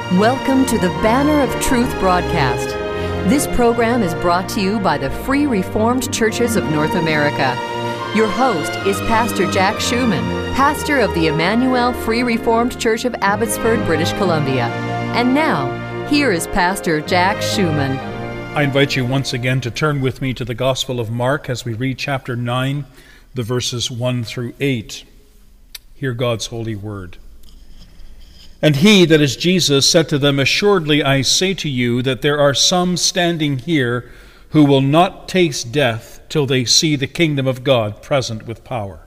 Welcome to the Banner of Truth broadcast. This program is brought to you by the Free Reformed Churches of North America. Your host is Pastor Jack Schumann, pastor of the Emmanuel Free Reformed Church of Abbotsford, British Columbia. And now, here is Pastor Jack Schumann. I invite you once again to turn with me to the Gospel of Mark as we read chapter 9, the verses 1 through 8. Hear God's holy word. And he, that is Jesus, said to them, Assuredly I say to you that there are some standing here who will not taste death till they see the kingdom of God present with power.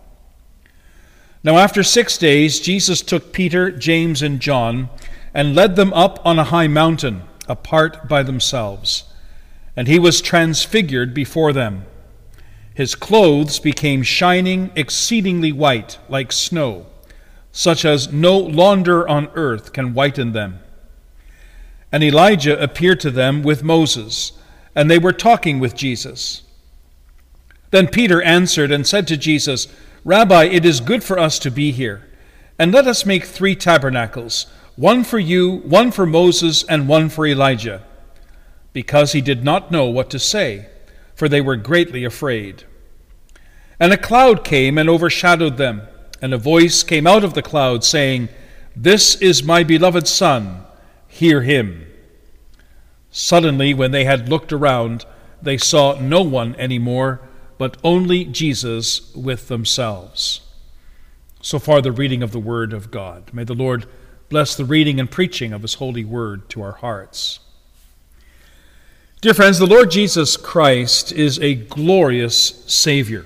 Now after 6 days Jesus took Peter, James, and John, and led them up on a high mountain, apart by themselves. And he was transfigured before them. His clothes became shining, exceedingly white, like snow, such as no launder on earth can whiten them. And Elijah appeared to them with Moses, and they were talking with Jesus. Then Peter answered and said to Jesus, Rabbi, it is good for us to be here, and let us make 3 tabernacles, one for you, one for Moses, and one for Elijah. Because he did not know what to say, for they were greatly afraid. And a cloud came and overshadowed them, and a voice came out of the cloud, saying, This is my beloved Son, hear him. Suddenly, when they had looked around, they saw no one any more, but only Jesus with themselves. So far the reading of the Word of God. May the Lord bless the reading and preaching of His holy Word to our hearts. Dear friends, the Lord Jesus Christ is a glorious Savior.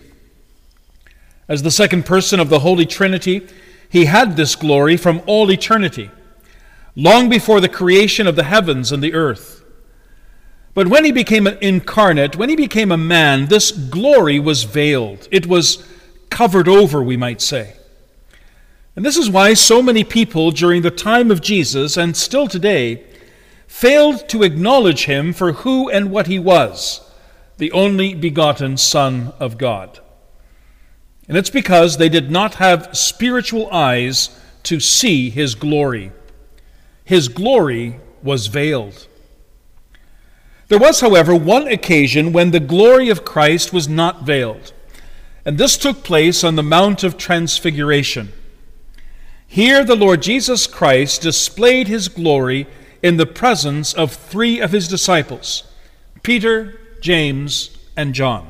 As the second person of the Holy Trinity, He had this glory from all eternity, long before the creation of the heavens and the earth. But when He became incarnate, when He became a man, this glory was veiled. It was covered over, we might say. And this is why so many people during the time of Jesus, and still today, failed to acknowledge Him for who and what He was, the only begotten Son of God. And it's because they did not have spiritual eyes to see His glory. His glory was veiled. There was, however, one occasion when the glory of Christ was not veiled, and this took place on the Mount of Transfiguration. Here the Lord Jesus Christ displayed His glory in the presence of 3 of His disciples, Peter, James, and John.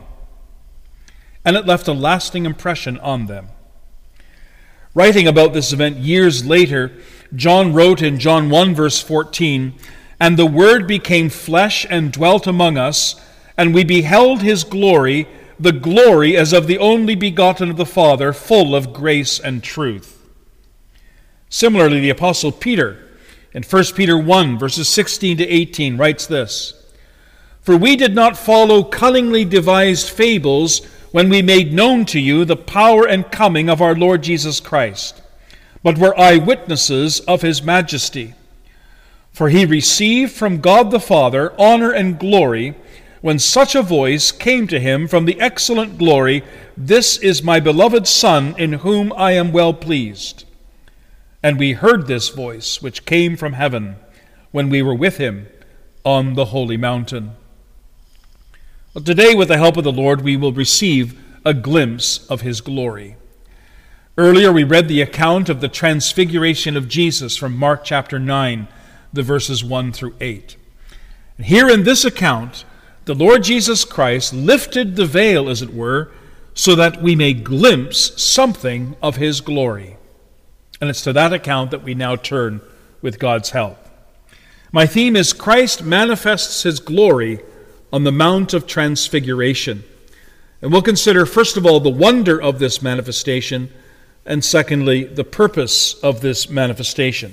And it left a lasting impression on them. Writing about this event years later, John wrote in John 1 verse 14, And the Word became flesh and dwelt among us, and we beheld His glory, the glory as of the only begotten of the Father, full of grace and truth. Similarly, the Apostle Peter, in 1 Peter 1 verses 16 to 18, writes this, For we did not follow cunningly devised fables when we made known to you the power and coming of our Lord Jesus Christ, but were eyewitnesses of His majesty. For He received from God the Father honor and glory when such a voice came to Him from the excellent glory, This is my beloved Son, in whom I am well pleased. And we heard this voice, which came from heaven, when we were with Him on the holy mountain. Well, today, with the help of the Lord, we will receive a glimpse of His glory. Earlier, we read the account of the transfiguration of Jesus from Mark chapter 9, the verses 1 through 8. And here in this account, the Lord Jesus Christ lifted the veil, as it were, so that we may glimpse something of His glory. And it's to that account that we now turn with God's help. My theme is Christ manifests His glory on the Mount of Transfiguration. And we'll consider, first of all, the wonder of this manifestation, and secondly, the purpose of this manifestation.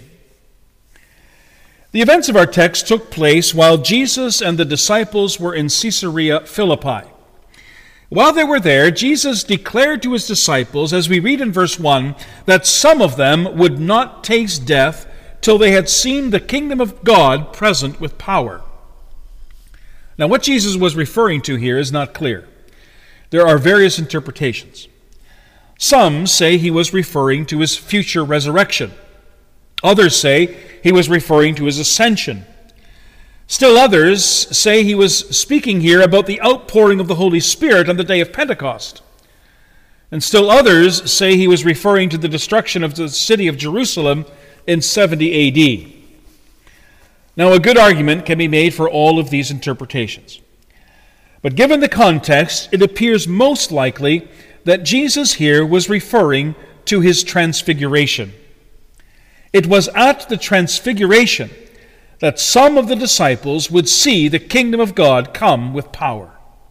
The events of our text took place while Jesus and the disciples were in Caesarea Philippi. While they were there, Jesus declared to His disciples, as we read in verse 1, that some of them would not taste death till they had seen the kingdom of God present with power. Now, what Jesus was referring to here is not clear. There are various interpretations. Some say He was referring to His future resurrection. Others say he was referring to his ascension. Still others say he was speaking here about the outpouring of the Holy Spirit on the day of Pentecost. And still others say he was referring to the destruction of the city of Jerusalem in 70 A.D. Now, a good argument can be made for all of these interpretations. But given the context, it appears most likely that Jesus here was referring to his transfiguration. It was at the transfiguration that some of the disciples would see the kingdom of God come with power.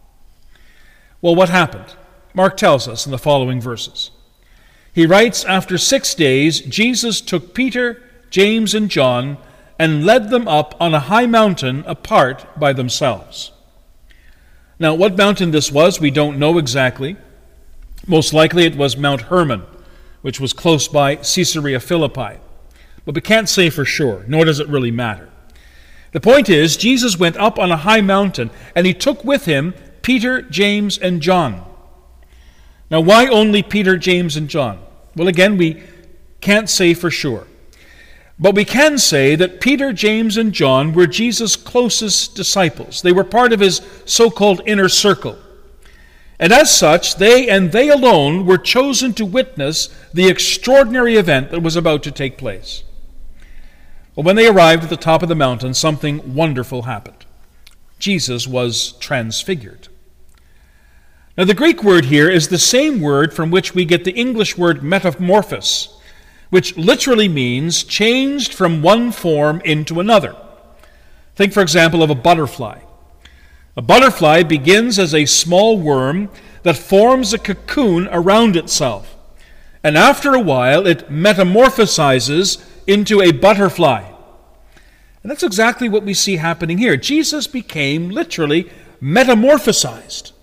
Well, what happened? Mark tells us in the following verses. He writes, "After 6 days, Jesus took Peter, James, and John and led them up on a high mountain apart by themselves." Now, what mountain this was, we don't know exactly. Most likely it was Mount Hermon, which was close by Caesarea Philippi. But we can't say for sure, nor does it really matter. The point is, Jesus went up on a high mountain, and he took with him Peter, James, and John. Now, why only Peter, James, and John? Well, again, we can't say for sure. But we can say that Peter, James, and John were Jesus' closest disciples. They were part of his so-called inner circle. And as such, they and they alone were chosen to witness the extraordinary event that was about to take place. Well, when they arrived at the top of the mountain, something wonderful happened. Jesus was transfigured. Now, the Greek word here is the same word from which we get the English word metamorphos, which literally means changed from one form into another. Think, for example, of a butterfly. A butterfly begins as a small worm that forms a cocoon around itself, and after a while it metamorphosizes into a butterfly. And that's exactly what we see happening here. Jesus became literally metamorphosized.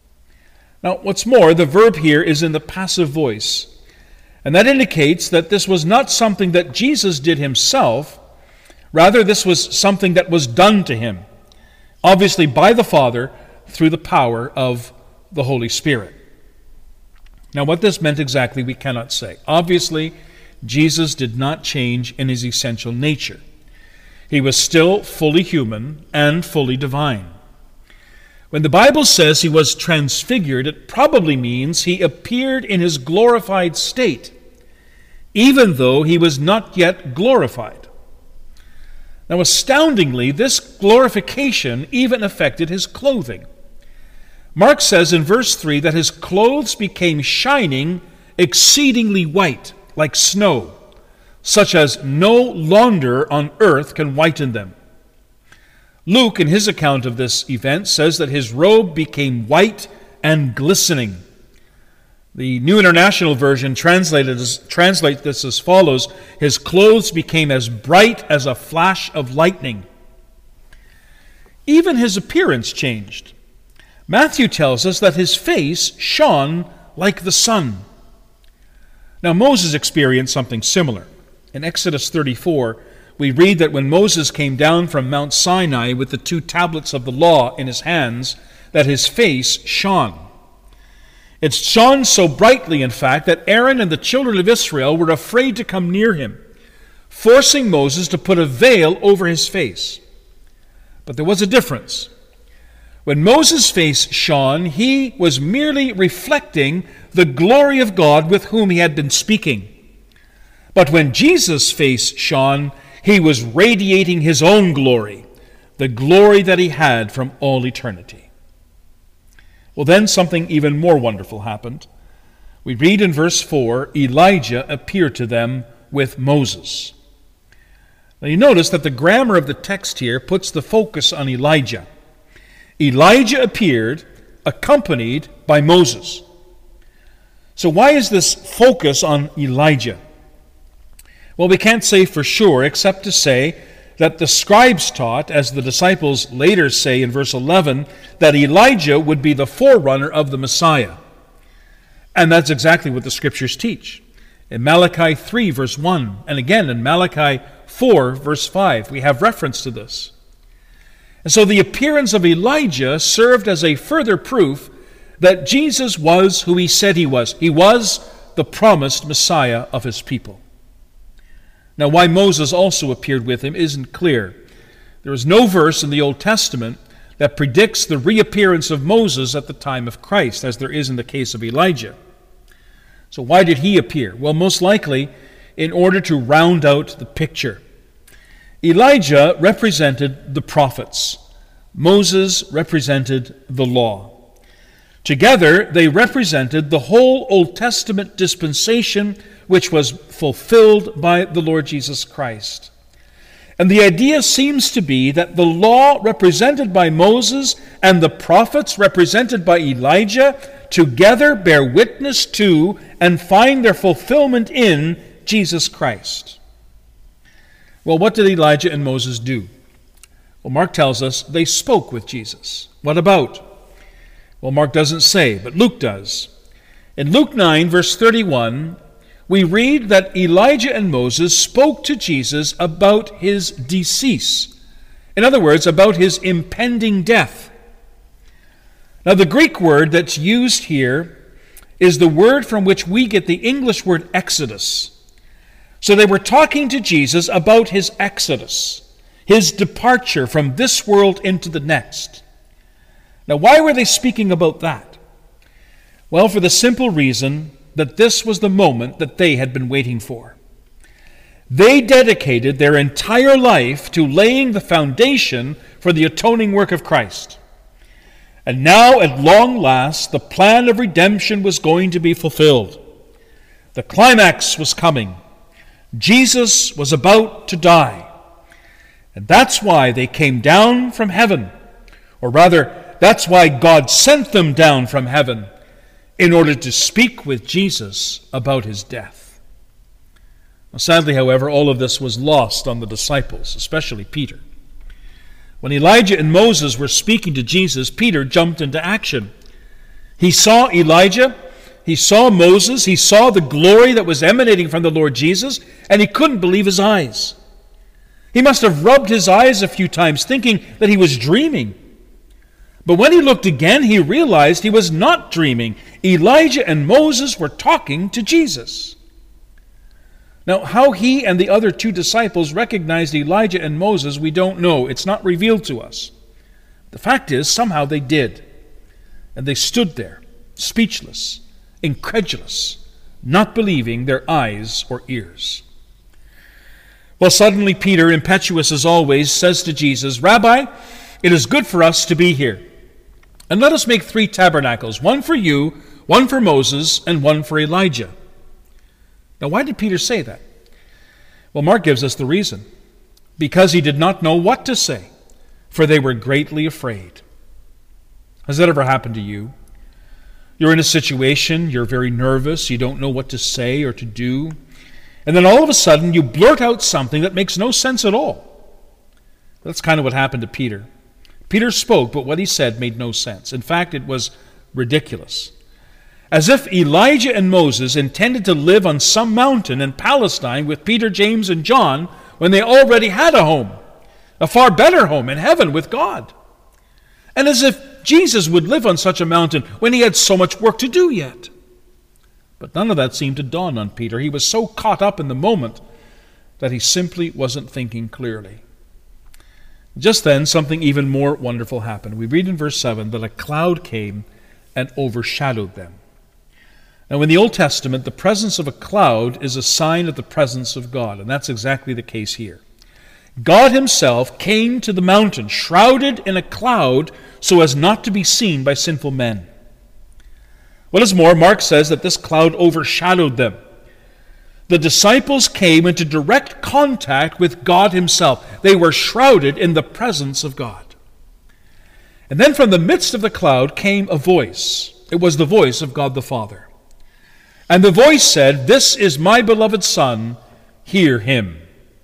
Now, what's more, the verb here is in the passive voice, and that indicates that this was not something that Jesus did himself. Rather, this was something that was done to him, obviously by the Father through the power of the Holy Spirit. Now, what this meant exactly, we cannot say. Obviously, Jesus did not change in his essential nature. He was still fully human and fully divine. When the Bible says he was transfigured, it probably means he appeared in his glorified state, even though he was not yet glorified. Now, astoundingly, this glorification even affected his clothing. Mark says in verse 3 that his clothes became shining, exceedingly white, like snow, such as no launder on earth can whiten them. Luke, in his account of this event, says that his robe became white and glistening. The New International Version translates this as follows: his clothes became as bright as a flash of lightning. Even his appearance changed. Matthew tells us that his face shone like the sun. Now, Moses experienced something similar. In Exodus 34, we read that when Moses came down from Mount Sinai with the 2 tablets of the law in his hands, that his face shone. It shone so brightly, in fact, that Aaron and the children of Israel were afraid to come near him, forcing Moses to put a veil over his face. But there was a difference. When Moses' face shone, he was merely reflecting the glory of God with whom he had been speaking. But when Jesus' face shone, he was radiating his own glory, the glory that he had from all eternity. Well, then something even more wonderful happened. We read in verse 4, Elijah appeared to them with Moses. Now you notice that the grammar of the text here puts the focus on Elijah. Elijah appeared accompanied by Moses. So why is this focus on Elijah? Well, we can't say for sure, except to say that the scribes taught, as the disciples later say in verse 11, that Elijah would be the forerunner of the Messiah. And that's exactly what the Scriptures teach. In Malachi 3, verse 1, and again in Malachi 4, verse 5, we have reference to this. And so the appearance of Elijah served as a further proof that Jesus was who he said he was. He was the promised Messiah of his people. Now, why Moses also appeared with him isn't clear. There is no verse in the Old Testament that predicts the reappearance of Moses at the time of Christ, as there is in the case of Elijah. So why did he appear? Well, most likely in order to round out the picture. Elijah represented the prophets. Moses represented the law. Together, they represented the whole Old Testament dispensation which was fulfilled by the Lord Jesus Christ. And the idea seems to be that the law represented by Moses and the prophets represented by Elijah together bear witness to and find their fulfillment in Jesus Christ. Well, what did Elijah and Moses do? Well, Mark tells us they spoke with Jesus. What about? Well, Mark doesn't say, but Luke does. In Luke 9, verse 31, we read that Elijah and Moses spoke to Jesus about his decease. In other words, about his impending death. Now, the Greek word that's used here is the word from which we get the English word exodus. So they were talking to Jesus about his exodus, his departure from this world into the next. Now, why were they speaking about that? Well, for the simple reason that this was the moment that they had been waiting for. They dedicated their entire life to laying the foundation for the atoning work of Christ. And now, at long last, the plan of redemption was going to be fulfilled. The climax was coming. Jesus was about to die. And that's why they came down from heaven. Or rather, that's why God sent them down from heaven in order to speak with Jesus about his death. Now, sadly, however, all of this was lost on the disciples, especially Peter. When Elijah and Moses were speaking to Jesus, Peter jumped into action. He saw Elijah, he saw Moses, he saw the glory that was emanating from the Lord Jesus, and he couldn't believe his eyes. He must have rubbed his eyes a few times, thinking that he was dreaming. But when he looked again, he realized he was not dreaming. Elijah and Moses were talking to Jesus. Now, how he and the other two disciples recognized Elijah and Moses, we don't know. It's not revealed to us. The fact is, somehow they did. And they stood there, speechless, incredulous, not believing their eyes or ears. Well, suddenly Peter, impetuous as always, says to Jesus, "Rabbi, it is good for us to be here. And let us make 3 tabernacles, one for you, one for Moses, and one for Elijah." Now, why did Peter say that? Well, Mark gives us the reason. Because he did not know what to say, for they were greatly afraid. Has that ever happened to you? You're in a situation, you're very nervous, you don't know what to say or to do, and then all of a sudden you blurt out something that makes no sense at all. That's kind of what happened to Peter. Peter spoke, but what he said made no sense. In fact, it was ridiculous. As if Elijah and Moses intended to live on some mountain in Palestine with Peter, James, and John when they already had a home, a far better home in heaven with God. And as if Jesus would live on such a mountain when he had so much work to do yet. But none of that seemed to dawn on Peter. He was so caught up in the moment that he simply wasn't thinking clearly. Just then, something even more wonderful happened. We read in verse 7 that a cloud came and overshadowed them. Now, in the Old Testament, the presence of a cloud is a sign of the presence of God, and that's exactly the case here. God himself came to the mountain, shrouded in a cloud, so as not to be seen by sinful men. What is more, Mark says that this cloud overshadowed them. The disciples came into direct contact with God himself. They were shrouded in the presence of God. And then from the midst of the cloud came a voice. It was the voice of God the Father. And the voice said, "This is my beloved Son, hear him."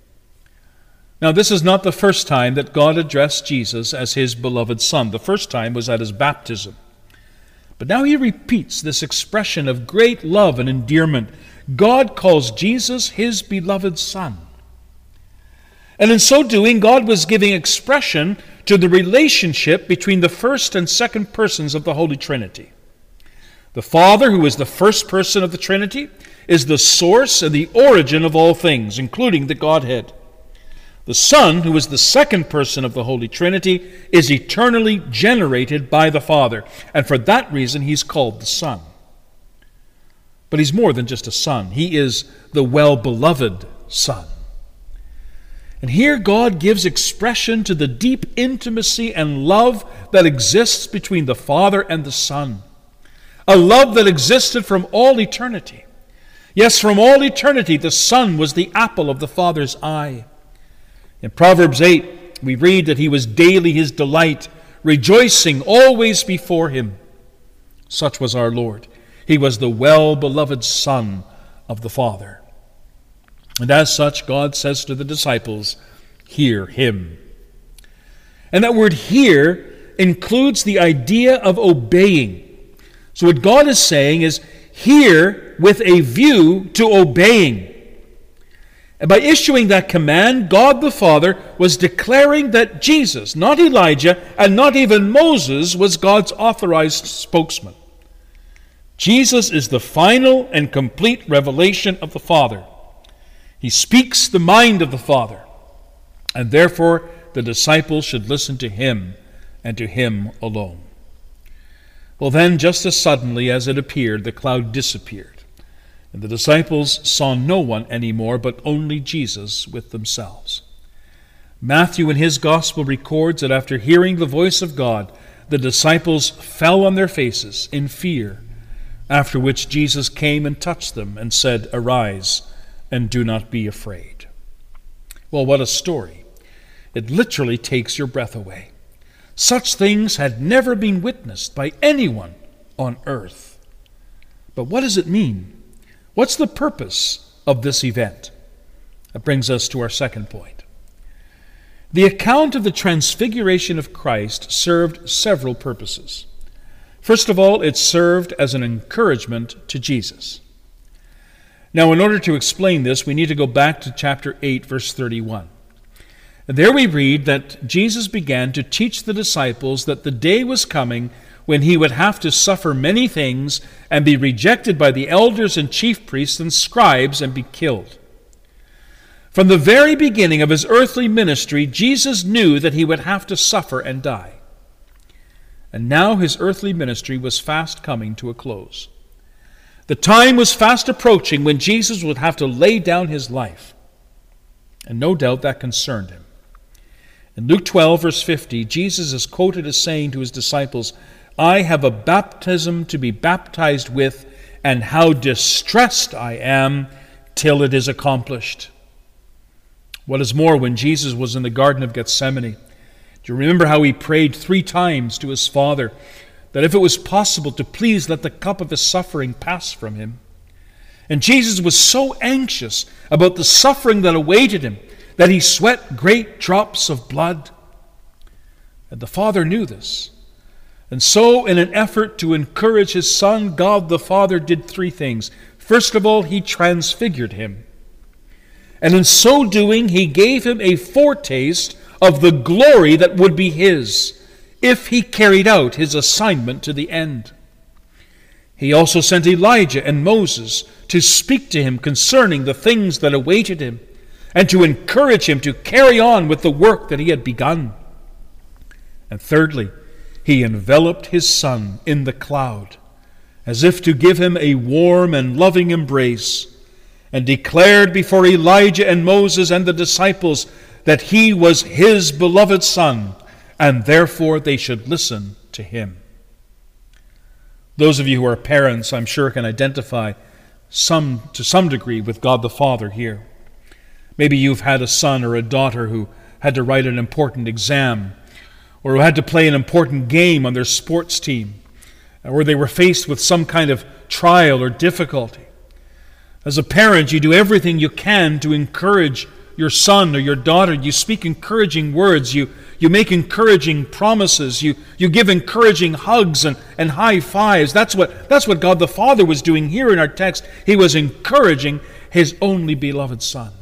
Now, this is not the first time that God addressed Jesus as his beloved Son. The first time was at his baptism. But now he repeats this expression of great love and endearment. God calls Jesus his beloved Son. And in so doing, God was giving expression to the relationship between the first and second persons of the Holy Trinity. The Father, who is the first person of the Trinity, is the source and the origin of all things, including the Godhead. The Son, who is the second person of the Holy Trinity, is eternally generated by the Father, and for that reason he's called the Son. But he's more than just a son. He is the well-beloved Son. And here God gives expression to the deep intimacy and love that exists between the Father and the Son. A love that existed from all eternity. Yes, from all eternity, the Son was the apple of the Father's eye. In Proverbs 8, we read that he was daily his delight, rejoicing always before him. Such was our Lord. He was the well-beloved Son of the Father. And as such, God says to the disciples, "Hear him." And that word "hear" includes the idea of obeying. So what God is saying is, hear with a view to obeying. And by issuing that command, God the Father was declaring that Jesus, not Elijah, and not even Moses, was God's authorized spokesman. Jesus is the final and complete revelation of the Father. He speaks the mind of the Father, and therefore the disciples should listen to him and to him alone. Well then, just as suddenly as it appeared, the cloud disappeared, and the disciples saw no one anymore, but only Jesus with themselves. Matthew in his gospel records that after hearing the voice of God, the disciples fell on their faces in fear, after which Jesus came and touched them and said, "Arise, and do not be afraid." Well, what a story. It literally takes your breath away. Such things had never been witnessed by anyone on earth. But what does it mean? What's the purpose of this event? That brings us to our second point. The account of the transfiguration of Christ served several purposes. First of all, it served as an encouragement to Jesus. Now, in order to explain this, we need to go back to chapter 8, verse 31. There we read that Jesus began to teach the disciples that the day was coming when he would have to suffer many things and be rejected by the elders and chief priests and scribes and be killed. From the very beginning of his earthly ministry, Jesus knew that he would have to suffer and die. And now his earthly ministry was fast coming to a close. The time was fast approaching when Jesus would have to lay down his life. And no doubt that concerned him. In Luke 12, verse 50, Jesus is quoted as saying to his disciples, "I have a baptism to be baptized with, and how distressed I am till it is accomplished." What is more, when Jesus was in the Garden of Gethsemane, do you remember how he prayed 3 times to his Father that if it was possible to please let the cup of his suffering pass from him? And Jesus was so anxious about the suffering that awaited him that he sweat great drops of blood. And the Father knew this. And so, in an effort to encourage his Son, God the Father did 3 things. First of all, he transfigured him. And in so doing, he gave him a foretaste of the glory that would be his if he carried out his assignment to the end. He also sent Elijah and Moses to speak to him concerning the things that awaited him, and to encourage him to carry on with the work that he had begun. And thirdly, he enveloped his Son in the cloud, as if to give him a warm and loving embrace, and declared before Elijah and Moses and the disciples that he was his beloved Son, and therefore they should listen to him. Those of you who are parents, I'm sure, can identify to some degree with God the Father here. Maybe you've had a son or a daughter who had to write an important exam, or who had to play an important game on their sports team, or they were faced with some kind of trial or difficulty. As a parent, you do everything you can to encourage your son or your daughter. You speak encouraging words. You make encouraging promises. You give encouraging hugs and high fives. That's what God the Father was doing here in our text. He was encouraging his only beloved Son.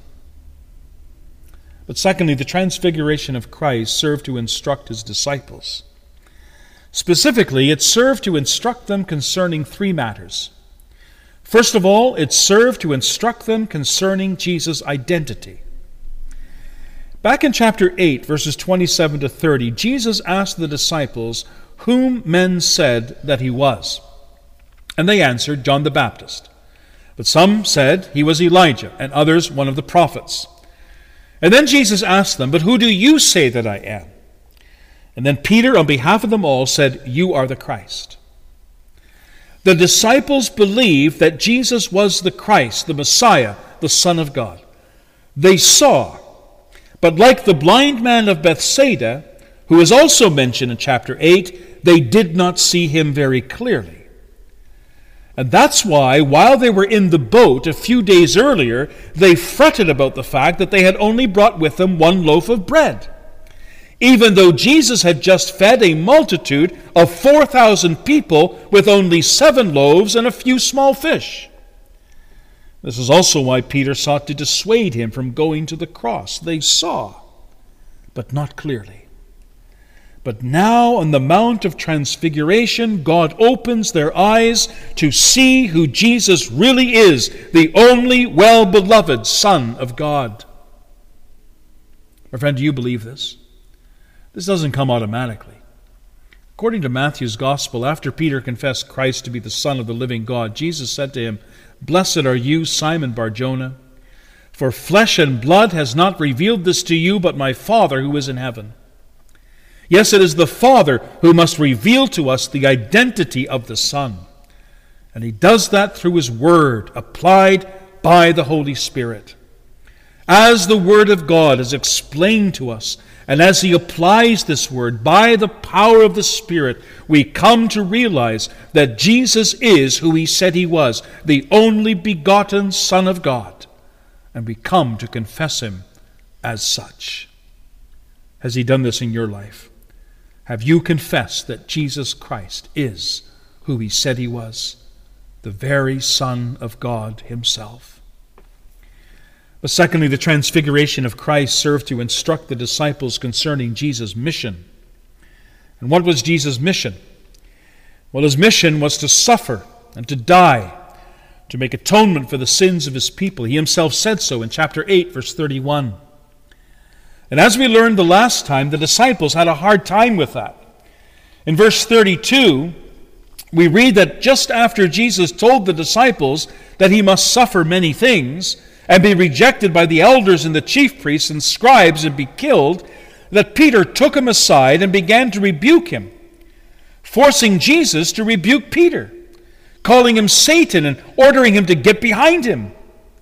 But secondly, the transfiguration of Christ served to instruct his disciples. Specifically, it served to instruct them concerning three matters. First of all, it served to instruct them concerning Jesus' identity. Back in chapter 8, verses 27 to 30, Jesus asked the disciples whom men said that he was. And they answered, John the Baptist. But some said he was Elijah, and others one of the prophets. And then Jesus asked them, But who do you say that I am? And then Peter, on behalf of them all, said, You are the Christ. The disciples believed that Jesus was the Christ, the Messiah, the Son of God. They saw, but like the blind man of Bethsaida, who is also mentioned in chapter 8, they did not see him very clearly. And that's why, while they were in the boat a few days earlier, they fretted about the fact that they had only brought with them one loaf of bread, even though Jesus had just fed a multitude of 4,000 people with only 7 loaves and a few small fish. This is also why Peter sought to dissuade him from going to the cross. They saw, but not clearly. But now on the Mount of Transfiguration, God opens their eyes to see who Jesus really is, the only well-beloved Son of God. My friend, do you believe this? This doesn't come automatically. According to Matthew's Gospel, after Peter confessed Christ to be the Son of the living God, Jesus said to him, Blessed are you, Simon Bar-Jonah, for flesh and blood has not revealed this to you, but my Father who is in heaven. Yes, it is the Father who must reveal to us the identity of the Son. And he does that through his Word, applied by the Holy Spirit. As the Word of God is explained to us, and as he applies this Word by the power of the Spirit, we come to realize that Jesus is who he said he was, the only begotten Son of God. And we come to confess him as such. Has he done this in your life? Have you confessed that Jesus Christ is who he said he was, the very Son of God himself? But secondly, the transfiguration of Christ served to instruct the disciples concerning Jesus' mission. And what was Jesus' mission? Well, his mission was to suffer and to die, to make atonement for the sins of his people. He himself said so in chapter 8, verse 31. And as we learned the last time, the disciples had a hard time with that. In verse 32, we read that just after Jesus told the disciples that he must suffer many things and be rejected by the elders and the chief priests and scribes and be killed, that Peter took him aside and began to rebuke him, forcing Jesus to rebuke Peter, calling him Satan and ordering him to get behind him.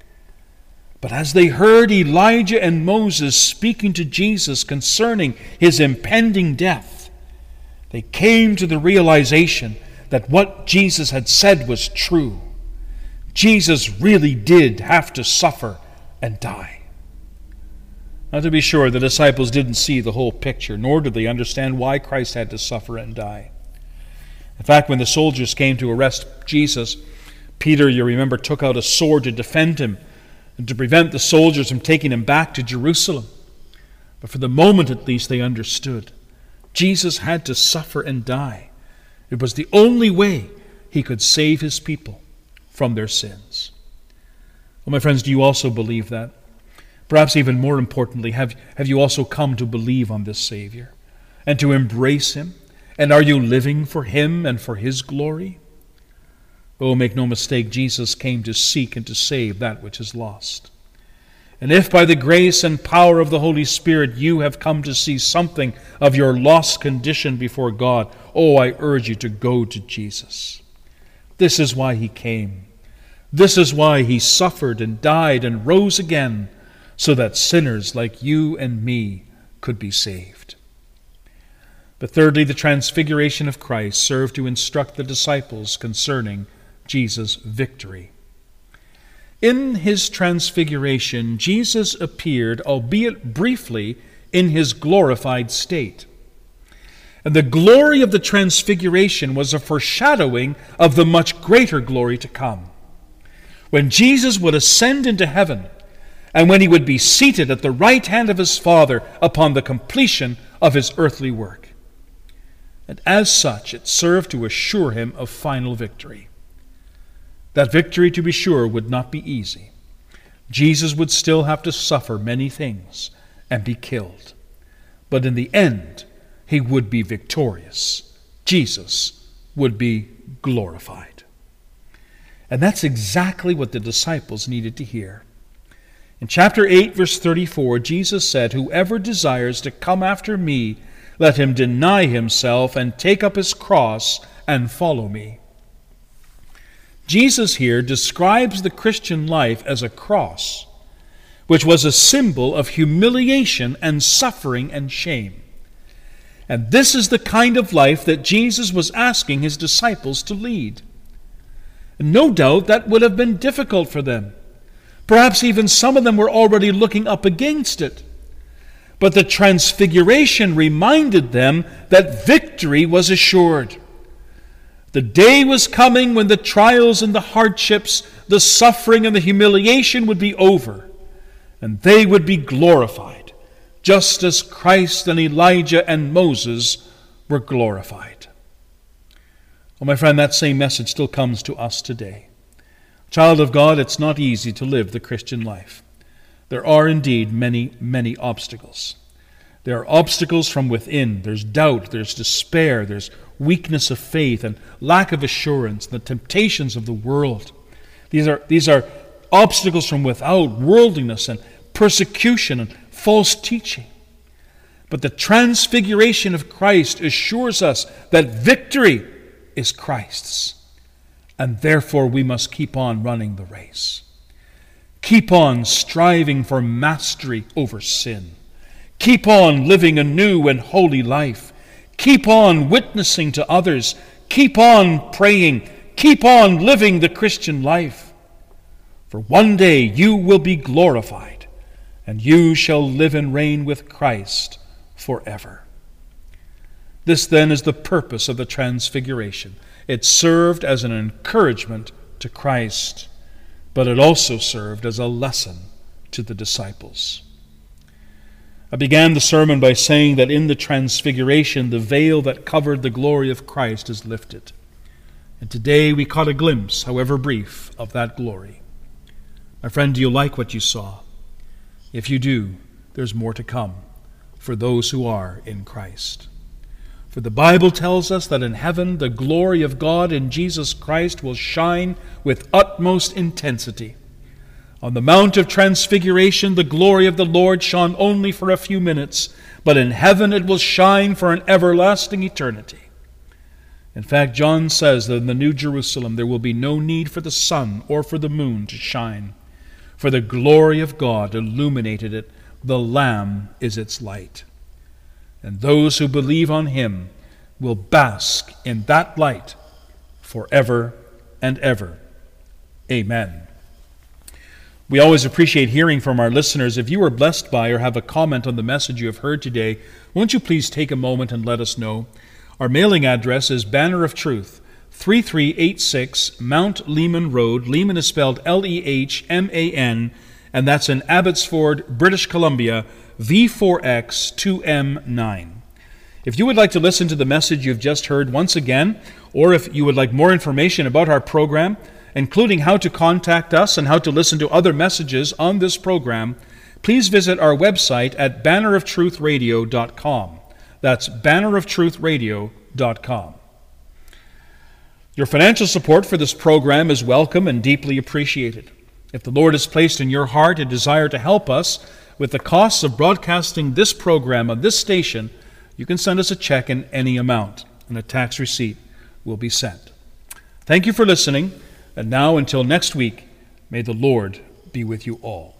But as they heard Elijah and Moses speaking to Jesus concerning his impending death, they came to the realization that what Jesus had said was true. Jesus really did have to suffer and die. Now, to be sure, the disciples didn't see the whole picture, nor did they understand why Christ had to suffer and die. In fact, when the soldiers came to arrest Jesus, Peter, you remember, took out a sword to defend him and to prevent the soldiers from taking him back to Jerusalem. But for the moment, at least, they understood. Jesus had to suffer and die. It was the only way he could save his people from their sins. Well, my friends, do you also believe that? Perhaps even more importantly, have you also come to believe on this Savior and to embrace him? And are you living for him and for his glory? Oh, make no mistake, Jesus came to seek and to save that which is lost. And if by the grace and power of the Holy Spirit you have come to see something of your lost condition before God, oh, I urge you to go to Jesus. This is why he came. This is why he suffered and died and rose again, so that sinners like you and me could be saved. But thirdly, the transfiguration of Christ served to instruct the disciples concerning Jesus' victory. In his transfiguration, Jesus appeared, albeit briefly, in his glorified state. And the glory of the transfiguration was a foreshadowing of the much greater glory to come, when Jesus would ascend into heaven and when he would be seated at the right hand of his Father upon the completion of his earthly work. and as such it served to assure him of final victory. That victory, to be sure, would not be easy. Jesus would still have to suffer many things and be killed. But in the end, he would be victorious. Jesus would be glorified. And that's exactly what the disciples needed to hear. In chapter 8, verse 34, Jesus said, "Whoever desires to come after me, let him deny himself and take up his cross and follow me." Jesus here describes the Christian life as a cross, which was a symbol of humiliation and suffering and shame. And this is the kind of life that Jesus was asking his disciples to lead. And no doubt that would have been difficult for them. Perhaps even some of them were already looking up against it. But the transfiguration reminded them that victory was assured. The day was coming when the trials and the hardships, the suffering and the humiliation would be over, and they would be glorified, just as Christ and Elijah and Moses were glorified. Well, my friend, that same message still comes to us today. Child of God, it's not easy to live the Christian life. There are indeed many, many obstacles. There are obstacles from within. There's doubt, there's despair, there's weakness of faith and lack of assurance, the temptations of the world. These are obstacles from without, worldliness and persecution and false teaching. But the transfiguration of Christ assures us that victory is Christ's, and therefore we must keep on running the race. Keep on striving for mastery over sin. Keep on living a new and holy life. Keep on witnessing to others. Keep on praying. Keep on living the Christian life. For one day you will be glorified, and you shall live and reign with Christ forever. This then is the purpose of the Transfiguration. It served as an encouragement to Christ, but it also served as a lesson to the disciples. I began the sermon by saying that in the Transfiguration, the veil that covered the glory of Christ is lifted. And today we caught a glimpse, however brief, of that glory. My friend, do you like what you saw? If you do, there's more to come for those who are in Christ. For the Bible tells us that in heaven the glory of God in Jesus Christ will shine with utmost intensity. On the Mount of Transfiguration, the glory of the Lord shone only for a few minutes, but in heaven it will shine for an everlasting eternity. In fact, John says that in the New Jerusalem there will be no need for the sun or for the moon to shine, for the glory of God illuminated it. The Lamb is its light. And those who believe on him will bask in that light forever and ever. Amen. We always appreciate hearing from our listeners. If you are blessed by or have a comment on the message you have heard today, won't you please take a moment and let us know? Our mailing address is Banner of Truth, 3386 Mount Lehman Road. Lehman is spelled Lehman, and that's in Abbotsford, British Columbia, V4X2M9. If you would like to listen to the message you've just heard once again, or if you would like more information about our program, including how to contact us and how to listen to other messages on this program, please visit our website at banneroftruthradio.com. That's banneroftruthradio.com. Your financial support for this program is welcome and deeply appreciated. If the Lord has placed in your heart a desire to help us with the costs of broadcasting this program on this station, you can send us a check in any amount, and a tax receipt will be sent. Thank you for listening. And now, until next week, may the Lord be with you all.